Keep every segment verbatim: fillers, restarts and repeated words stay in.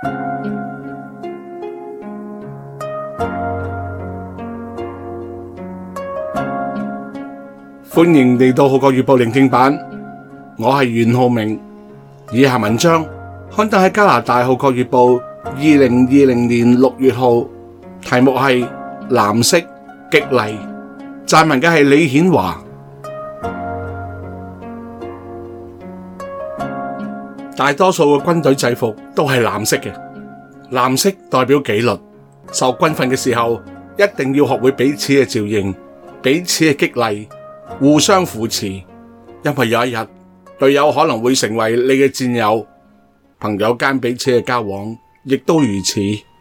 歡迎嚟到《號角月報》聆聽版，我係袁浩明。以下文章刊登喺加拿大《號角月報》二零二零年六月號，題目係藍色激勵，撰文嘅係李顯華。大多數嘅軍隊制服都係藍色嘅，藍色代表紀律。受軍訓嘅時候，一定要學會彼此嘅照應，彼此嘅激勵，互相扶持。因為有一日，隊友可能會成為你嘅戰友，朋友間彼此嘅交往亦都如此。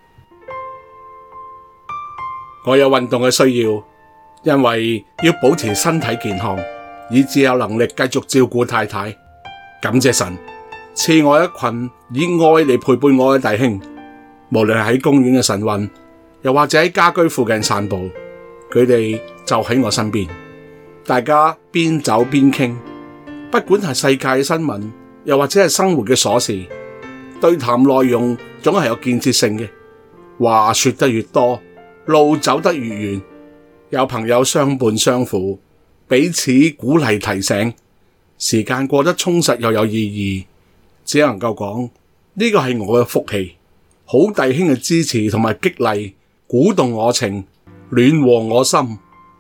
我有運動嘅需要，因為要保持身體健康，以致有能力繼續照顧太太。感謝神賜我一群以愛嚟陪伴我嘅弟兄，無論係喺公園嘅晨運，又或者喺家居附近散步，佢哋就喺我身邊。大家邊走邊傾，不管係世界嘅新聞，又或者係生活嘅瑣事，對談內容總係有建設性嘅。話說得越多，路走得越遠。有朋友相伴相扶，彼此鼓勵提醒，時間過得充實又有意義。只能夠講呢個係我嘅福氣，好弟兄嘅支持同埋激勵，鼓動我情，暖和我心。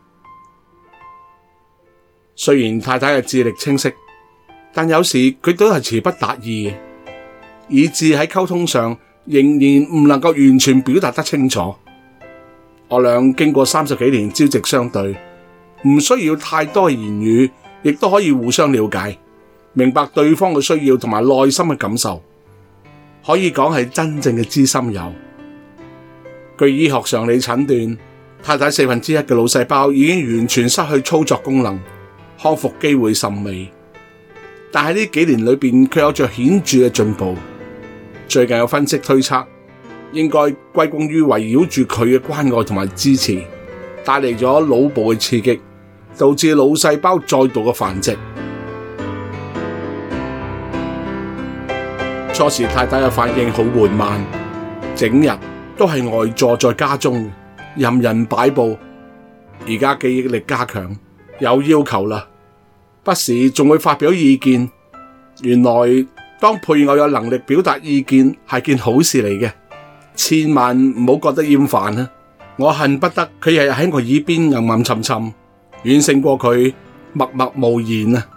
雖然太太嘅智力清晰，但有時佢都係詞不達意嘅，以致喺溝通上仍然唔能夠完全表達得清楚。我倆經過三十幾年朝夕相對，唔需要太多言語，亦都可以互相了解，明白對方嘅需要同埋內心嘅感受，可以講係真正嘅知心友。據醫學常理診斷，太太四分之一嘅腦細胞已經完全失去操作功能，康復機會甚微。但係呢幾年裏邊，佢有着顯著嘅進步。最近有分析推測，應該歸功於圍繞住佢嘅關愛同埋支持，帶嚟咗腦部嘅刺激，導致腦細胞再度嘅繁殖。初時太太嘅反應好緩慢，整日都係呆坐在家中，任人擺布。而家記憶力加強，有要求啦，不時仲會發表意見。原來當配偶有能力表達意見係件好事嚟嘅，千萬唔好覺得厭煩啊！我恨不得佢日日喺我耳邊吟吟沉沉，遠勝過佢默默無言啊！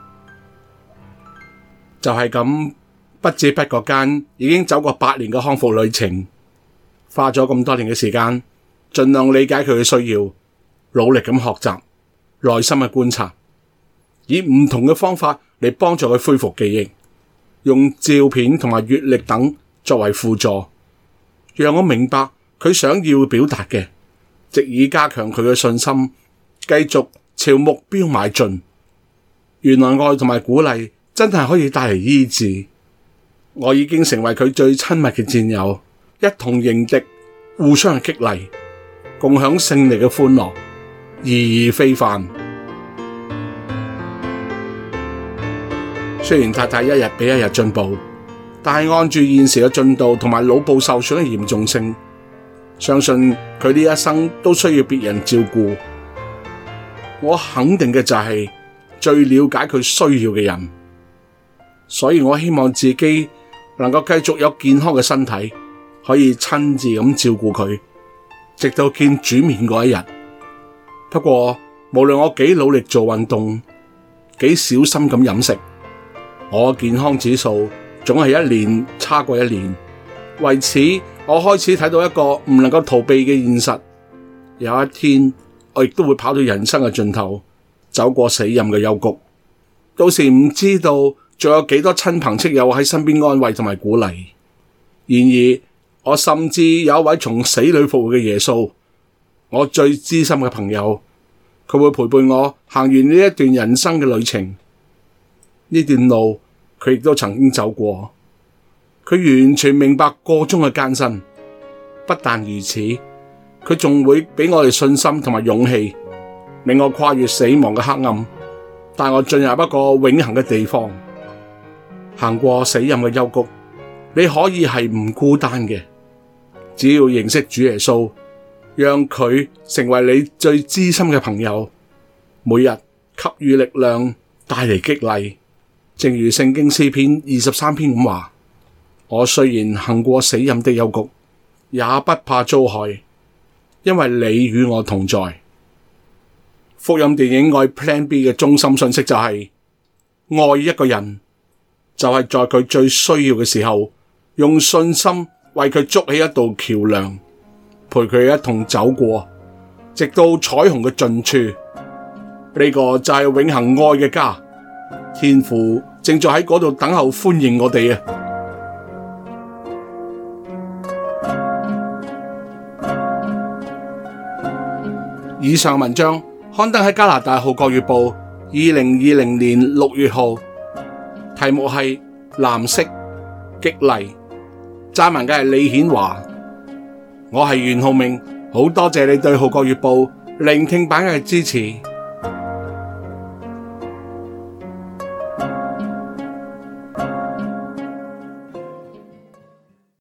就係咁。不知不覺間已經走過八年嘅康復旅程，花咗咁多年嘅時間，盡量理解佢嘅需要，努力咁學習，耐心嘅觀察，以唔同嘅方法嚟幫助佢恢復記憶，用照片同埋閱歷等作為輔助，讓我明白佢想要表達嘅，藉以加強佢嘅信心，繼續朝目標邁進。原來愛同埋鼓勵真係可以帶嚟醫治。我已經成為佢最親密嘅戰友，一同迎敵，互相激勵，共享勝利嘅歡樂，意義非凡。雖然太太一日比一日進步，但係按住現時嘅進度同埋腦部受損嘅嚴重性，相信佢呢一生都需要別人照顧。我肯定嘅就係最了解佢需要嘅人，所以我希望自己能夠繼續有健康嘅身體，可以親自咁照顧佢，直到見主面嗰一日。不過無論我幾努力做運動，幾小心咁飲食，我嘅健康指數總係一年差過一年。為此，我開始睇到一個唔能夠逃避嘅現實，有一天我亦都會跑到人生嘅盡頭，走過死蔭嘅幽谷。到時唔知道仲有幾多親朋戚友喺身邊安慰同埋鼓勵。然而我甚至有一位從死裏復活嘅耶穌，我最知心嘅朋友，佢會陪伴我行完呢一段人生嘅旅程。呢段路佢亦都曾經走過，佢完全明白個中嘅艱辛。不但如此，佢仲會俾我哋信心同埋勇氣，令我跨越死亡嘅黑暗，帶我進入一個永恆嘅地方。行過死蔭嘅幽谷， 你可以係唔孤單嘅，只要認識主耶穌，讓佢成為你最知心嘅朋友，每日給予力量，帶嚟激勵。正如聖經詩篇二十三篇咁話：我雖然行過死蔭的幽谷，也不怕遭害，因為你與我同在。福音電影愛 Plan B 嘅中心信息就係、是、愛一個人，就係、是、在佢最需要嘅時候，用信心為佢築起一道橋樑，陪佢一同走過，直到彩虹嘅盡處。呢、這個就係永恆愛嘅家，天父正在喺嗰度等候歡迎我哋啊！以上文章刊登喺加拿大《號角月報》二零二零年六月號，題目係藍色激勵，撰文嘅係李顯華。我係袁浩明，好多謝你對《號角月報》聆聽版嘅支持。